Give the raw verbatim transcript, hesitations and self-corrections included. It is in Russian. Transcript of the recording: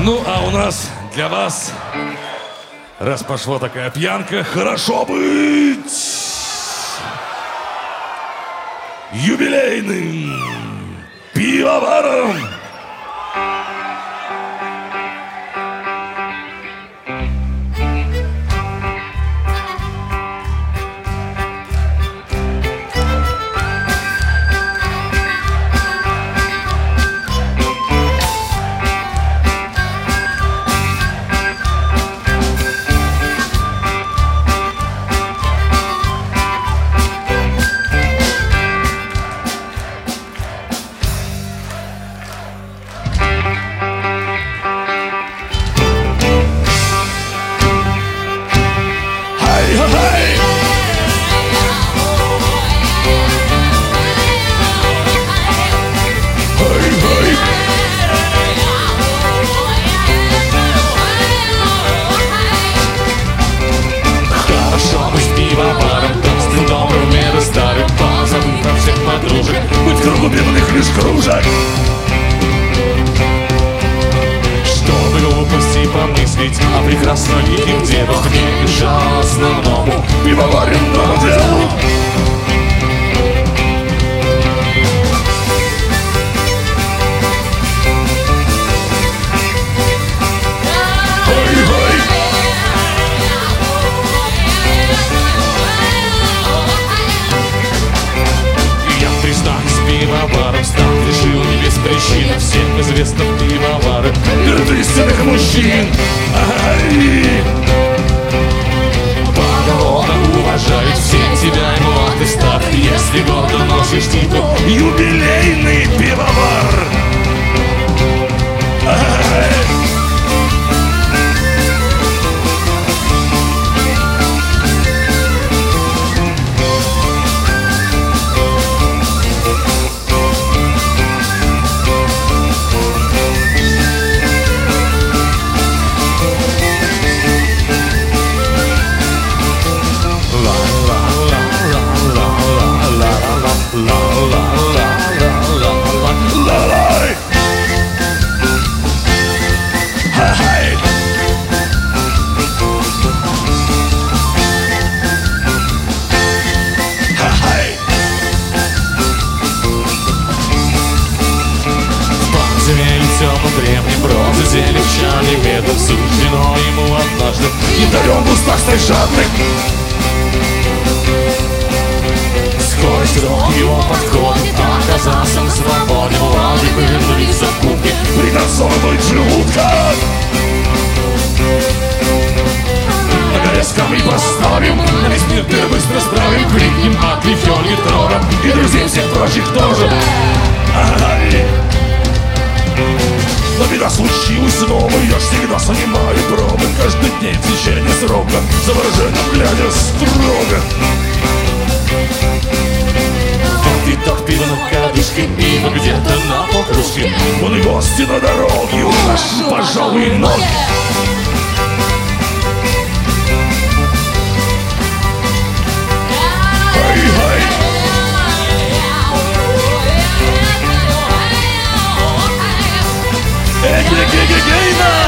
Ну, а у нас для вас, раз пошла такая пьянка, хорошо быть юбилейным пивоваром. Быть кругу бедных лишь кружек, чтобы глупости помыслить о прекрасном мире, где Бог не мешал основному пивоваренному делу. Пивоваром стал, решил не без причин всем известных пивоваров перед истинных мужчин. Ай! Поголовно уважают все тебя и молодый стар. Если гордо носишь титул юбилейный пивовар. Ай! древней прозы зелечали медом суждено ему однажды янтарем в устах стать жадным. Скоро срок его подходит, оказался он свободен. Лады повернулись в кубке, пританцовывает желудка. На горе скамьи поставим, на весь мир ты быстро справим. Крикнем от Лифёльги Трора и друзей всех прочих тоже. Ай! Но беда случилась снова, я ж всегда занимаю пробы. Каждый день в течение срока, завороженно глядя строго. Виток пива на кадышке, пиво где-то на покружке. Вон и гости на дороге, наши, пожалуй, ноги. Ай-ай! Эй, гей, гей, гей, гей,